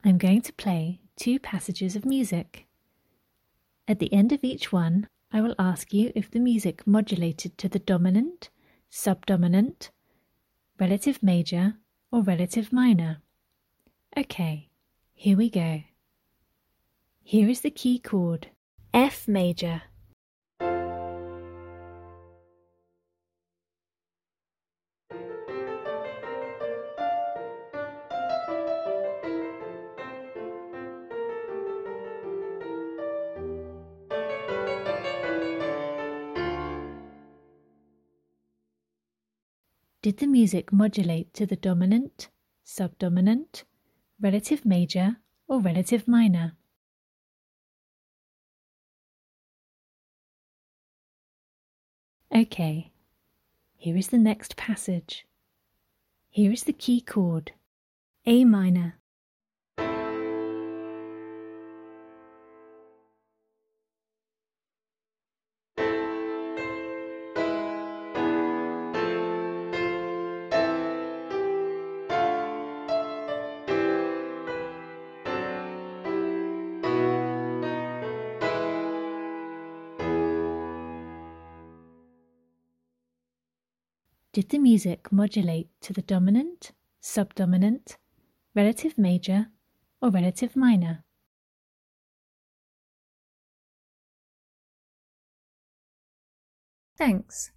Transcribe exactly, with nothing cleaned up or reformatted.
I'm going to play two passages of music. At the end of each one, I will ask you if the music modulated to the dominant, subdominant, relative major, or relative minor. Okay, here we go. Here is the key chord, F major. Did the music modulate to the dominant, subdominant, relative major, or relative minor? Okay, here is the next passage. Here is the key chord, A minor. Did the music modulate to the dominant, subdominant, relative major, or relative minor? Thanks.